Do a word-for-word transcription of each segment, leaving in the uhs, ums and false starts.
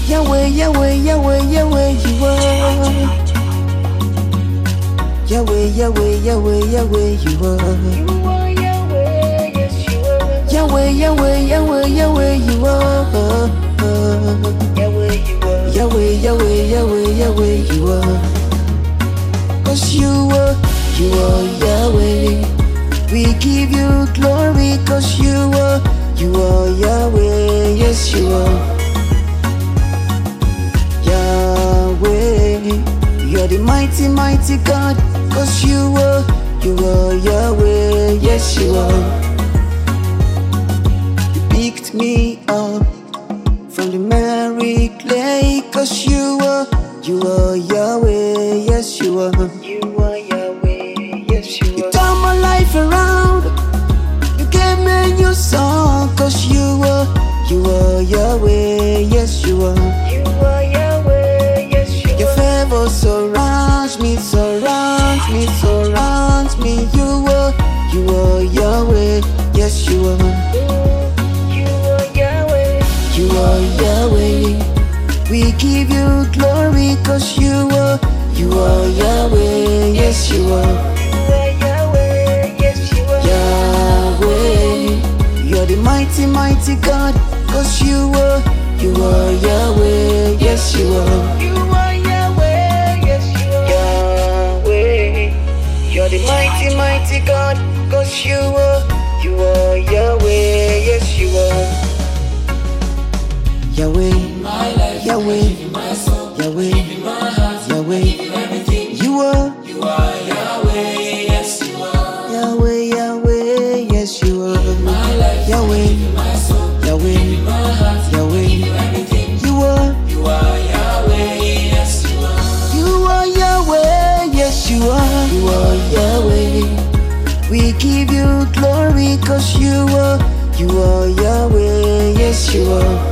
Yahweh, Yahweh, Yahweh, Yahweh, you are. Yahweh, Yahweh, Yahweh, Yahweh, you are. You are Yahweh, yes you are. Yahweh, Yahweh, Yahweh, Yahweh, you are. Yahweh, you are. Yahweh, Yahweh, Yahweh, Yahweh, you are. Cause you are, you are Yahweh. We give you glory cause you are, you are Yahweh, yes you are. Yahweh, you're the mighty, mighty God. Cause you are, you are Yahweh, yes you are. You picked me up from the merry clay. Cause you are, you are Yahweh, yes you are. You are Yahweh, yes you You are. turn my life around. You gave me a new song. Cause you are, you are Yahweh, yes you are. You are Yahweh, yes you Your are. favor surrounds me, surrounds me, surrounds me. You are, you are Yahweh, yes you are. You are Yahweh. You are Yahweh. We give you glory cause you are, you are Yahweh, yes you are. You are Yahweh, yes you are. Yahweh, you're the mighty, mighty God. Cause you are, you are Yahweh, yes you are. You are Yahweh, yes you are. Yahweh, you're the mighty, mighty God. Cause you are, you are Yahweh, yes you are. Yahweh, My life, Yahweh, give my soul, Yahweh, give my heart, Yahweh, give everything. you are, You are Yahweh, yes you are. Yahweh, Yahweh, yes you are. My life, Yahweh, give my soul, Yahweh, give my heart, Yahweh, give everything. you are, You are Yahweh, yes you are. you are Yahweh, yes you are. You are Yahweh. We give you glory cause you are, you are Yahweh, yes you are.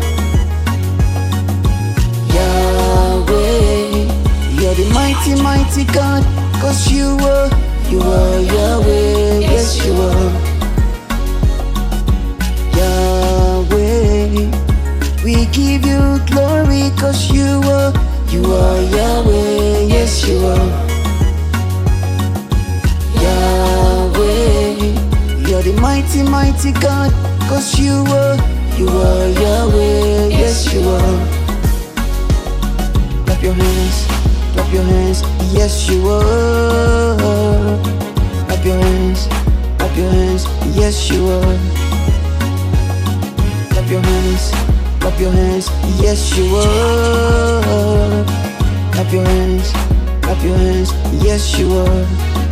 Yahweh, you're the mighty, mighty God. Cause you are, you are Yahweh, yes you are. Yahweh, we give you glory cause you are, you are Yahweh, yes you are. Yahweh, you're the mighty, mighty God. Cause you are, you are Yahweh, yes you are. Clap your hands, clap your hands, yes you are. Clap your hands, clap your hands, yes you are. Clap your hands, clap your hands, yes you are. Clap your hands, clap your hands, yes you are.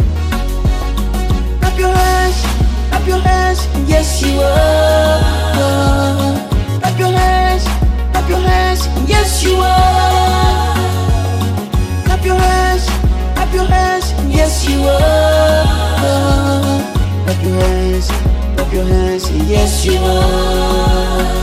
Clap your hands, clap your hands, yes you are. Clap your hands, clap your hands, yes you are. Clap your hands, clap your hands, yes you are. Clap your hands, clap your hands, yes you are.